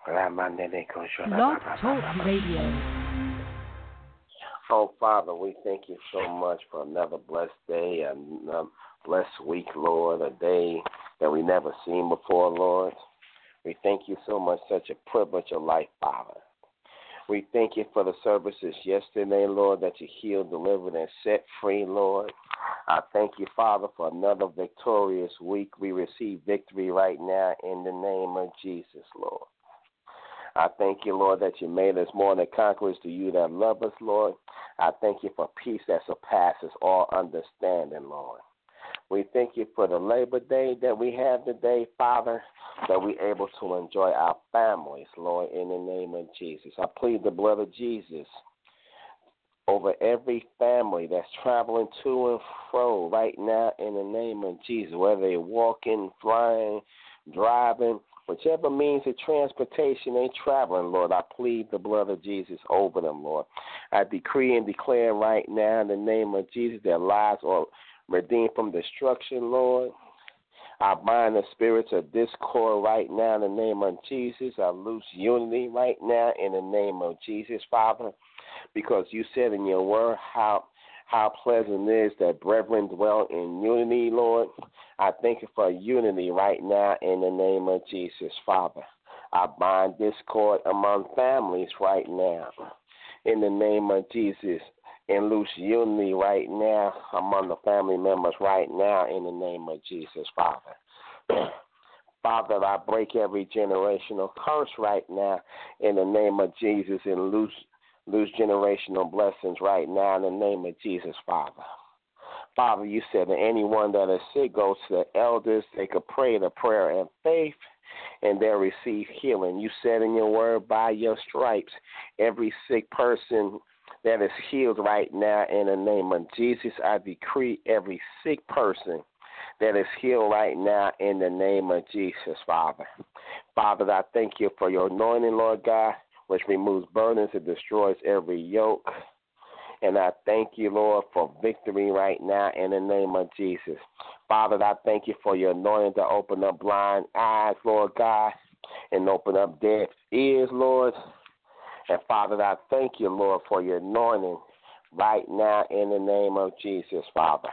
Blog Talk Radio. Oh, Father, we thank you so much for another blessed day, a blessed week, Lord, a day that we never seen before, Lord. We thank you so much, such a privilege of life, Father. We thank you for the services yesterday, Lord, that you healed, delivered, and set free, Lord. I thank you, Father, for another victorious week. We receive victory right now in the name of Jesus, Lord. I thank you, Lord, that you made us more than conquerors to you that love us, Lord. I thank you for peace that surpasses all understanding, Lord. We thank you for the Labor Day that we have today, Father, that we're able to enjoy our families, Lord, in the name of Jesus. I plead the blood of Jesus over every family that's traveling to and fro right now in the name of Jesus, whether they're walking, flying, driving, whichever means of transportation they traveling, Lord, I plead the blood of Jesus over them, Lord. I decree and declare right now in the name of Jesus their lives are redeemed from destruction, Lord. I bind the spirits of discord right now in the name of Jesus. I loose unity right now in the name of Jesus, Father, because you said in your word how pleasant it is that brethren dwell in unity, Lord. I thank you for unity right now in the name of Jesus, Father. I bind discord among families right now in the name of Jesus and loose unity right now among the family members right now in the name of Jesus, Father. Father, I break every generational curse right now in the name of Jesus and loose generational blessings right now in the name of Jesus, Father. Father, you said that anyone that is sick goes to the elders. They could pray the prayer in faith, and they'll receive healing. You said in your word, by your stripes, every sick person that is healed right now in the name of Jesus. I decree every sick person that is healed right now in the name of Jesus, Father. Father, I thank you for your anointing, Lord God, which removes burdens and destroys every yoke. And I thank you, Lord, for victory right now in the name of Jesus. Father, I thank you for your anointing to open up blind eyes, Lord God, and open up deaf ears, Lord. And Father, I thank you, Lord, for your anointing right now in the name of Jesus, Father.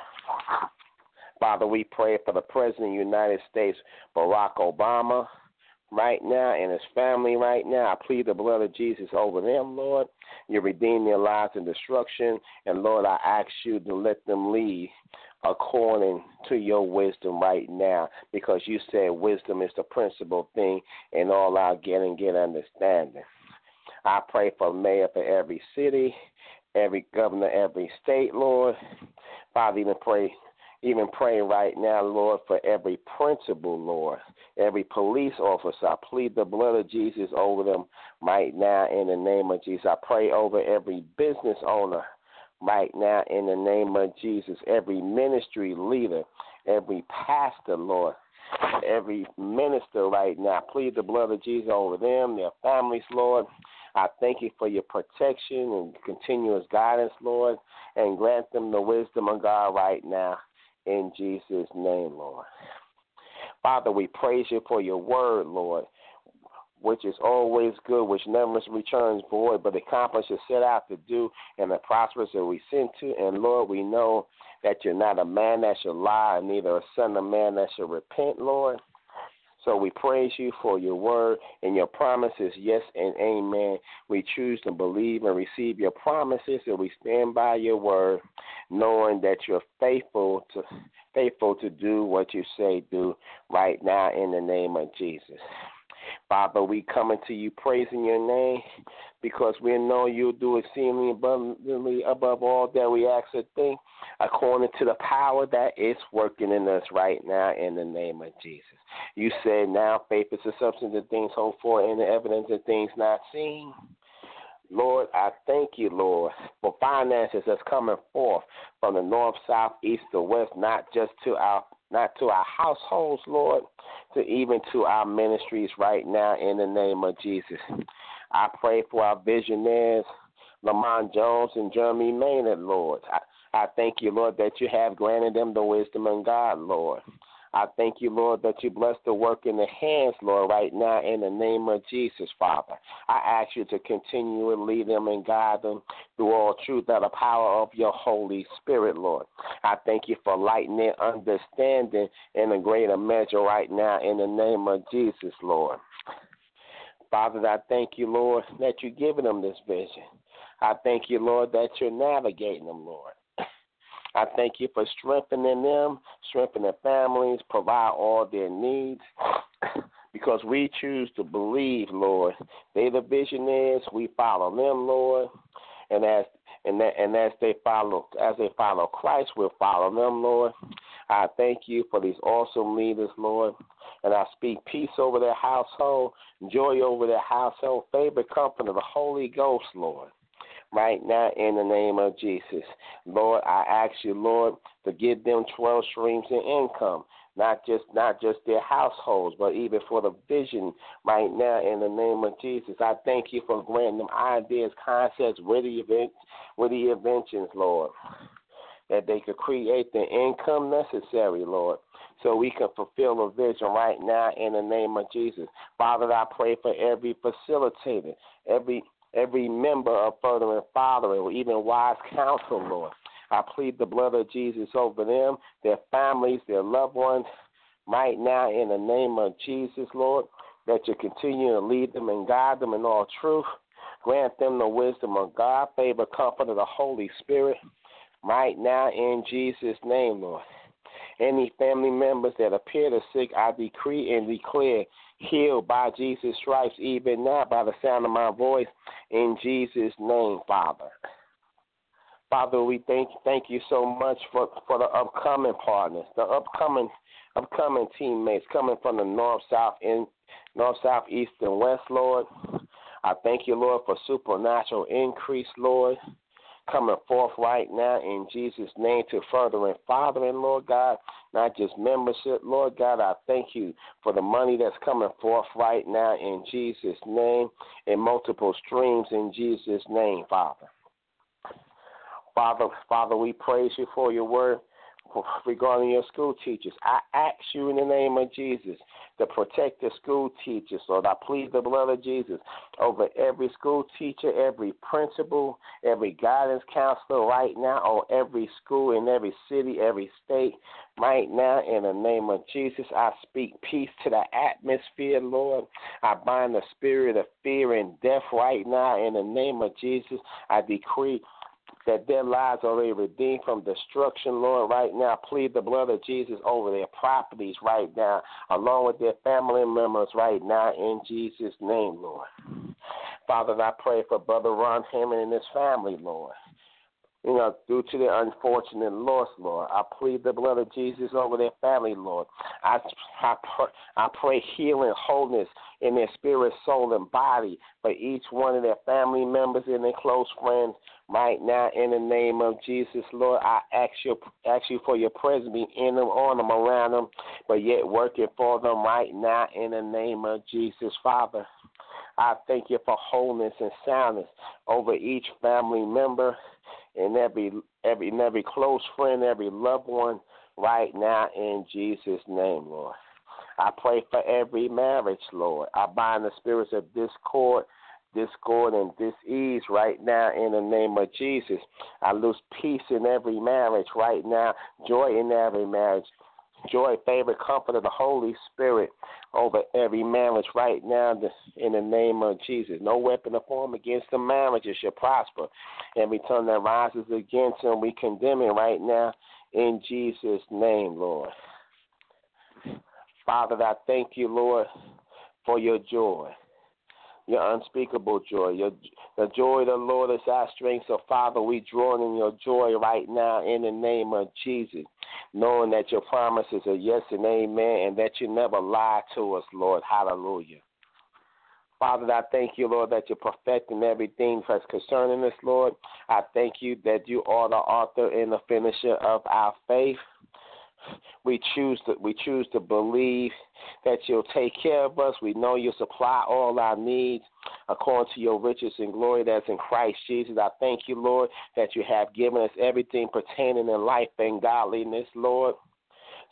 Father, we pray for the President of the United States, Barack Obama, right now, and his family right now. I plead the blood of Jesus over them, Lord. You redeem their lives in destruction, and Lord, I ask you to let them lead according to your wisdom right now, because you said wisdom is the principal thing in all our get understanding. I pray for mayor for every city, every governor, every state, Lord. Father, even pray right now, Lord, for every principal, Lord, every police officer. I plead the blood of Jesus over them right now in the name of Jesus. I pray over every business owner right now in the name of Jesus, every ministry leader, every pastor, Lord, every minister right now. I plead the blood of Jesus over them, their families, Lord. I thank you for your protection and continuous guidance, Lord, and grant them the wisdom of God right now. In Jesus' name, Lord. Father, we praise you for your word, Lord, which is always good, which never returns void, but accomplishes set out to do, and the prosperous that we send to. And, Lord, we know that you're not a man that shall lie, and neither a son of man that shall repent, Lord. So we praise you for your word and your promises, yes and amen. We choose to believe and receive your promises, and we stand by your word, knowing that you're faithful to do what you say do right now in the name of Jesus. Father, we coming to you praising your name because we know you'll do exceedingly abundantly above all that we ask or think, according to the power that is working in us right now in the name of Jesus. You said now faith is the substance of things hoped for and the evidence of things not seen. Lord, I thank you, Lord, for finances that's coming forth from the north, south, east, or west, not to our households, Lord, to even to our ministries right now in the name of Jesus. I pray for our visionaries, Lamont Jones and Jeremy Maynard, Lord. I thank you, Lord, that you have granted them the wisdom of God, Lord. I thank you, Lord, that you bless the work in the hands, Lord, right now in the name of Jesus, Father. I ask you to continue to lead them and guide them through all truth by the power of your Holy Spirit, Lord. I thank you for lightening their understanding in a greater measure right now in the name of Jesus, Lord. Father, I thank you, Lord, that you're giving them this vision. I thank you, Lord, that you're navigating them, Lord. I thank you for strengthening them, strengthening their families, provide all their needs, because we choose to believe, Lord. They the visionaries, we follow them, Lord, and as they follow Christ, we'll follow them, Lord. I thank you for these awesome leaders, Lord, and I speak peace over their household, joy over their household, favor, comfort of the Holy Ghost, Lord. Right now, in the name of Jesus. Lord, I ask you, Lord, to give them 12 streams of income, not just their households, but even for the vision right now, in the name of Jesus. I thank you for granting them ideas, concepts, witty inventions, Lord, that they could create the income necessary, Lord, so we can fulfill the vision right now, in the name of Jesus. Father, I pray for every facilitator, every member of Furthering Fathering, or even Wise Counsel, Lord. I plead the blood of Jesus over them, their families, their loved ones, right now in the name of Jesus, Lord, that you continue to lead them and guide them in all truth. Grant them the wisdom of God, favor, comfort of the Holy Spirit, right now in Jesus' name, Lord. Any family members that appear to sick, I decree and declare healed by Jesus' stripes, even now by the sound of my voice, in Jesus' name, Father. Father, we thank you so much for the upcoming partners, the upcoming teammates coming from the north, south, east, and west, Lord. I thank you, Lord, for supernatural increase, Lord, coming forth right now in Jesus' name to Furthering Fathering, Lord God, not just membership, Lord God. I thank you for the money that's coming forth right now in Jesus' name, in multiple streams in Jesus' name, Father. Father, we praise you for your word regarding your school teachers. I ask you in the name of Jesus to protect the school teachers, Lord. I plead the blood of Jesus over every school teacher, every principal, every guidance counselor right now, or every school in every city, every state right now. In the name of Jesus, I speak peace to the atmosphere, Lord. I bind the spirit of fear and death right now. In the name of Jesus, I decree that their lives are already redeemed from destruction, Lord, right now. Plead the blood of Jesus over their properties right now, along with their family members right now, in Jesus' name, Lord. Father, I pray for Brother Ron Hammond and his family, Lord. Due to their unfortunate loss, Lord, I plead the blood of Jesus over their family, Lord. I pray healing, wholeness in their spirit, soul, and body for each one of their family members and their close friends right now in the name of Jesus, Lord. I ask you for your presence be in them, on them, around them, but yet working for them right now in the name of Jesus, Father. I thank you for wholeness and soundness over each family member and every close friend, every loved one right now in Jesus' name, Lord. I pray for every marriage, Lord. I bind the spirits of discord and dis-ease right now in the name of Jesus. I lose peace in every marriage right now, joy in every marriage, joy, favor, comfort of the Holy Spirit over every marriage right now in the name of Jesus. No weapon formed against the marriages shall prosper. Every tongue that rises against them, we condemn it right now in Jesus' name, Lord. Father, I thank you, Lord, for your joy, your unspeakable joy. The joy of the Lord is our strength. So, Father, we draw in your joy right now in the name of Jesus, knowing that your promises are yes and amen, and that you never lie to us, Lord. Hallelujah. Father, I thank you, Lord, that you're perfecting everything that's concerning us, Lord. I thank you that you are the author and the finisher of our faith. We choose to believe that you'll take care of us. We know you'll supply all our needs according to your riches and glory that's in Christ Jesus. I thank you, Lord, that you have given us everything pertaining in life and godliness, Lord.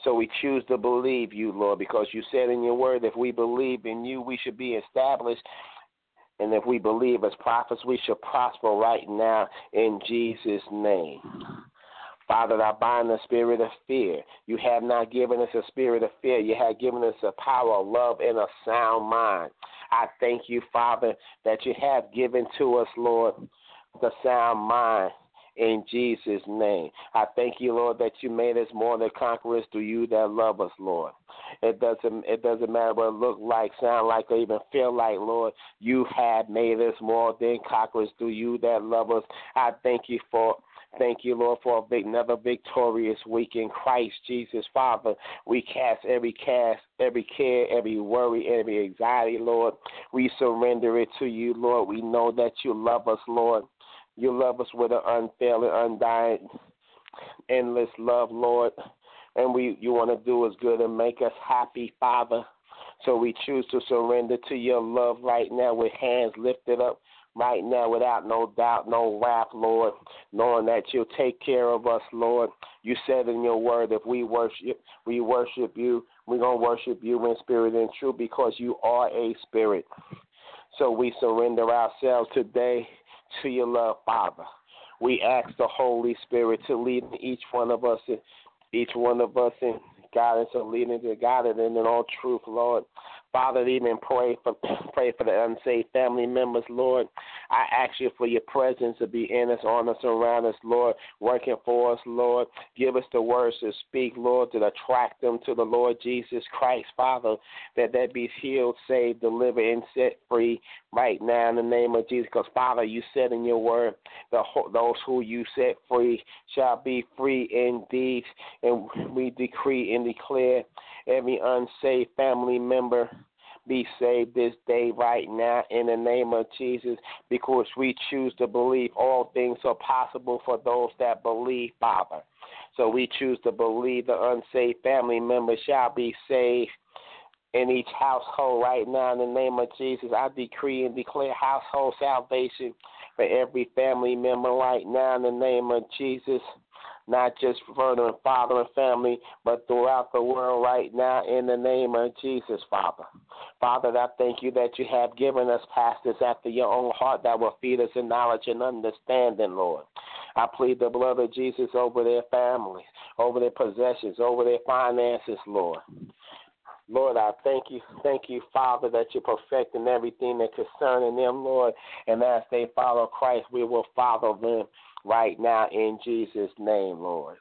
So we choose to believe you, Lord, because you said in your word, if we believe in you, we should be established. And if we believe as prophets, we should prosper right now in Jesus' name. Father, I bind the spirit of fear. You have not given us a spirit of fear. You have given us a power of love and a sound mind. I thank you, Father, that you have given to us, Lord, the sound mind in Jesus' name. I thank you, Lord, that you made us more than conquerors through you that love us, Lord. It doesn't matter what it look like, sound like, or even feel like, Lord. You have made us more than conquerors through you that love us. I thank you, Lord, for another victorious week in Christ Jesus, Father. We cast every care, every worry, every anxiety, Lord. We surrender it to you, Lord. We know that you love us, Lord. You love us with an unfailing, undying, endless love, Lord. And you want to do us good and make us happy, Father. So we choose to surrender to your love right now with hands lifted up right now without no doubt, no wrath, Lord, knowing that you'll take care of us, Lord. You said in your word, if we worship you, we're going to worship you in spirit and truth because you are a spirit. So we surrender ourselves today to your love, Father. We ask the Holy Spirit to lead each one of us in guidance and leading to guidance in all truth, Lord. Father, even pray for the unsaved family members, Lord. I ask you for your presence to be in us, on us, around us, Lord, working for us, Lord. Give us the words to speak, Lord, to attract them to the Lord Jesus Christ, Father, that they be healed, saved, delivered, and set free right now in the name of Jesus. Because, Father, you said in your word, those who you set free shall be free indeed. And we decree and declare every unsaved family member be saved this day right now in the name of Jesus, because we choose to believe all things are possible for those that believe, Father. So we choose to believe the unsaved family members shall be saved in each household right now in the name of Jesus. I decree and declare household salvation for every family member right now in the name of Jesus. Not just for the father and family, but throughout the world right now in the name of Jesus, Father. Father, I thank you that you have given us pastors after your own heart that will feed us in knowledge and understanding, Lord. I plead the blood of Jesus over their families, over their possessions, over their finances, Lord. Lord, I thank you, Father, that you're perfecting everything that concerning them, Lord. And as they follow Christ, we will follow them right now in Jesus' name, Lord.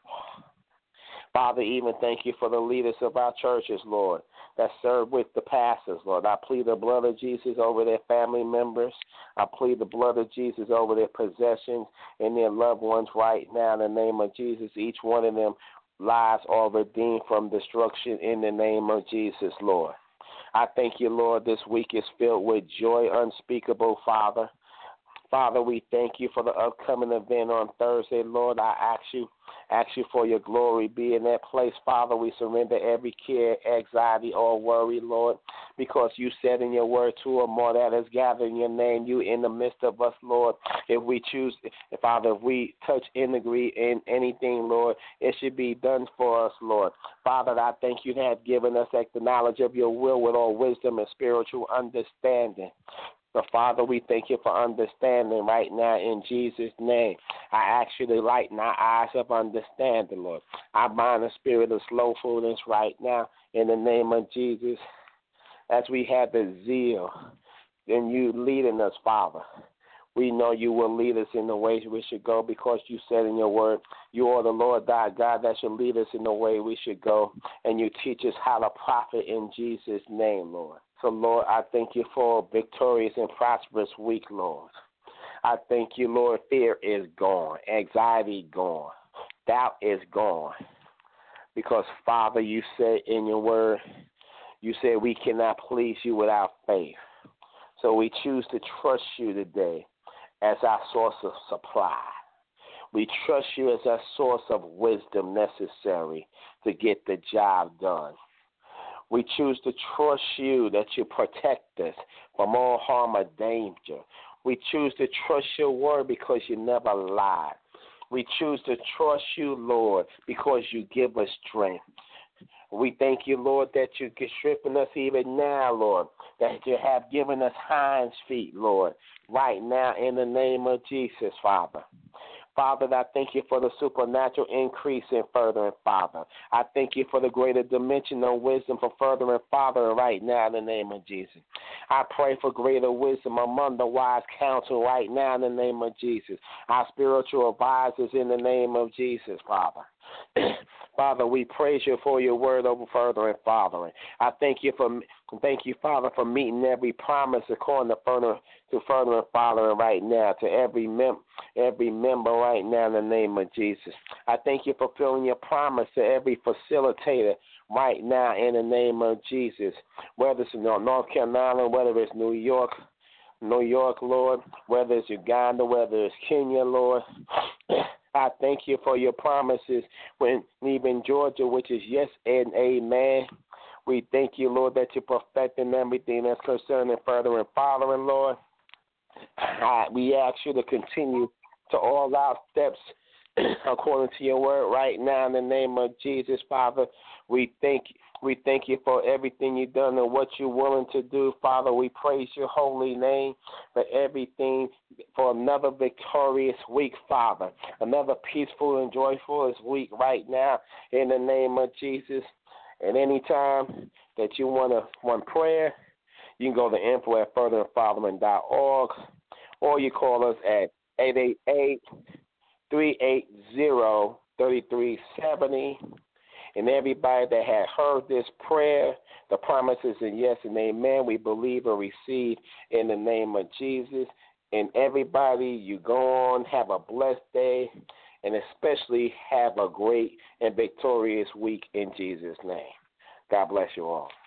Father, even thank you for the leaders of our churches, Lord, that serve with the pastors, Lord. I plead the blood of Jesus over their family members. I plead the blood of Jesus over their possessions and their loved ones right now in the name of Jesus. Each one of them lives are redeemed from destruction in the name of Jesus, Lord. I thank you, Lord, this week is filled with joy unspeakable, Father. Father, we thank you for the upcoming event on Thursday, Lord. I ask you for your glory be in that place, Father. We surrender every care, anxiety, or worry, Lord, because you said in your word, two or more that is gathered in your name, you in the midst of us, Lord. If we choose, Father, if we touch and agree in anything, Lord, it should be done for us, Lord. Father, I thank you have given us the knowledge of your will with all wisdom and spiritual understanding. So, Father, we thank you for understanding right now in Jesus' name. I ask you to lighten our eyes of understanding, Lord. I bind the spirit of slowfulness right now in the name of Jesus. As we have the zeal in you leading us, Father, we know you will lead us in the way we should go because you said in your word, you are the Lord thy God that should lead us in the way we should go, and you teach us how to profit in Jesus' name, Lord. So, Lord, I thank you for a victorious and prosperous week, Lord. I thank you, Lord, fear is gone, anxiety gone, doubt is gone. Because, Father, you said in your word, you said we cannot please you without faith. So we choose to trust you today as our source of supply. We trust you as our source of wisdom necessary to get the job done. We choose to trust you that you protect us from all harm or danger. We choose to trust your word because you never lied. We choose to trust you, Lord, because you give us strength. We thank you, Lord, that you're stripping us even now, Lord, that you have given us hinds feet, Lord, right now in the name of Jesus, Father. Father, I thank you for the supernatural increase in furthering, Father. I thank you for the greater dimension of wisdom for furthering, Father, right now in the name of Jesus. I pray for greater wisdom among the wise counsel right now in the name of Jesus. Our spiritual advisors in the name of Jesus, Father. Father, we praise you for your word over furthering, Father. I thank you, Father, for meeting every promise according to furthering, Father, right now, to every member right now in the name of Jesus. I thank you for fulfilling your promise to every facilitator right now in the name of Jesus, whether it's North Carolina, whether it's New York, Lord, whether it's Uganda, whether it's Kenya, Lord. I thank you for your promises when even Georgia, which is yes and amen. We thank you, Lord, that you're perfecting everything that's concerning furthering, following, Lord. We ask you to continue to all our steps according to your word right now in the name of Jesus, Father. We thank you for everything you've done and what you're willing to do, Father. We praise your holy name for everything, for another victorious week, Father. Another peaceful and joyful week right now in the name of Jesus. And anytime that you want prayer, you can go to info@furtheringfathering.org, or you call us at 888-380-3370. And everybody that had heard this prayer, the promises and yes and amen, we believe and receive in the name of Jesus. And everybody, you go on, have a blessed day, and especially have a great and victorious week in Jesus' name. God bless you all.